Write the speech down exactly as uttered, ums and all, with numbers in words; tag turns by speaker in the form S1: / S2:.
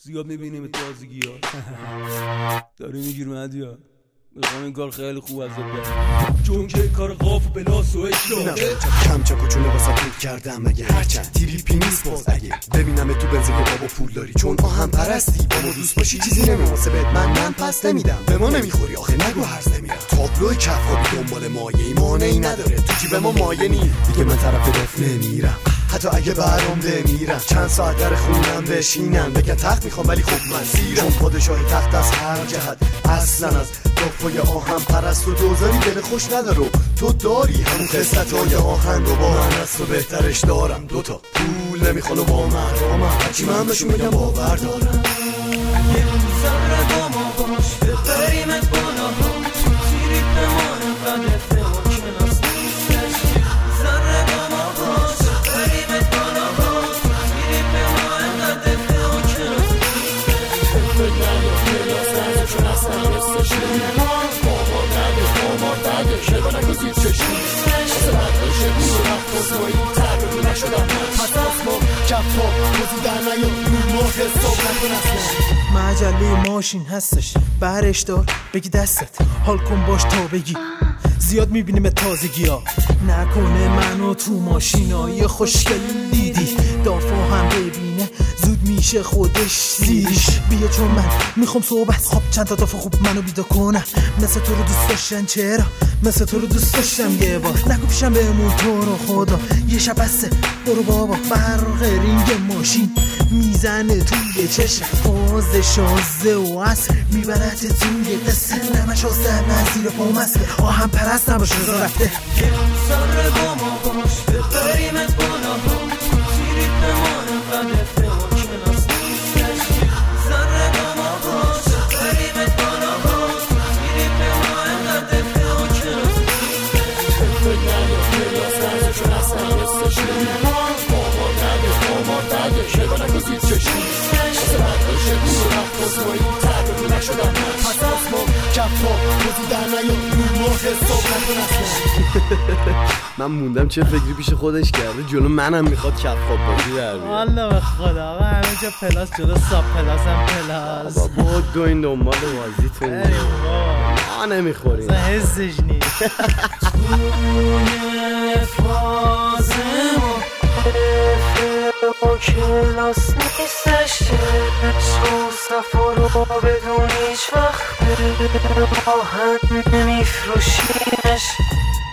S1: زیاد میبینیم تازگی ها داری میگیر مدیا میخوام این کار خیلی خوب ازت برم چون که کار قاف و بلاس و اشتاق
S2: کم چک و چونه واسه پول کردم مگه هرچند تریپی نیست باز اگه ببینم تو بنزین که بابا پول داری چون آهم پرستی با ما دوست باشی چیزی نمیماسبت من من پس نمیدم به ما نمیخوری آخه نگو هرز نمیرم تابلو کفابی دنبال مایه ای مانعی نداره تو جیب ما مایه نی دیگه من طرف دف نمیرم حتی اگه برام بمیرم چند ساعت در خونم بشینم بگن تخت میخوام ولی خب من سیرم چون پادشاه تخت از هر جهت اصلا از دفای آهم پرست و دوزاری دل خوش ندارو تو داری همون خصلتای آهن رو با من از تو بهترش دارم دوتا پول نمیخوان و با من با من هرچی من بهشون بگم باور دارم
S3: یه روزاره با ما باش ببریمت بالا ها تو تیری بمانم قدرته و کناس نیستش زره با ما باش ببریمت بالا ها تو تیری بمانم قدرته و کناس نیستش فکر نیا پلاس نزه چون اصلا نستش نمیمان بابا نده بابا نده شبا نگو زیر چشم اصلا نداشه بود رفت بزنوی تغییر نشدم پس اسمو کفا بزی در نیا رو ماه حساب نکن اصلا
S4: مجله ماشین هستش برش دار بگی دستت حال کن باش تا بگی زیاد میبینیم تازگی ها نکنه منو تو ماشینای خوشگل دیدی دافا هم ببینه زود میشه خودش زیریش بیا چون من میخوام صحبت خب چند تا دافا خوب منو بیدا کنم مثل تو رو دوست داشتن چرا مثل تو رو دوست داشتم یه بار نگو پیشم بهمون تو رو خدا یه شب بسته برو بابا برق رینگ ماشین میزنه توی چشم فاز شازده و اصل میبرد توی قصه نمه شازده نزیر پامسته آهم پرست نباشه رزا رفته
S3: یه روزاره با ما باش ببریمت بالا ها تو تیری بمانم قدرته و کناس نیستش زره با ما باش ببریمت بالا ها تو تیری بمانم قدرته و کناس نیستش فکر نیا پلاس نزه چون اصلا نستش نمیمان بابا نده بابا نده شبا نگو زیر چشم اصلا نداشه بود رفت بزنوی تغییر نشدم پس اسمو کفا بزی در نیا رو ماه حساب نکن اصلا
S2: من موندم چه فکری پیش خودش کرده جلو منم میخواد کفاب بازی در بیاره
S4: والا به خدا آقا همه جا پلاس جلو ساب پلاس هم پلاس
S2: بابا بود دو این دنبال بازیتون ما نمیخوریم
S4: اصلا حسش نیست
S3: توی فازمو با کلاس نیستش سو سفر رو بدون هیچ وقت آهن نمیفروشیمش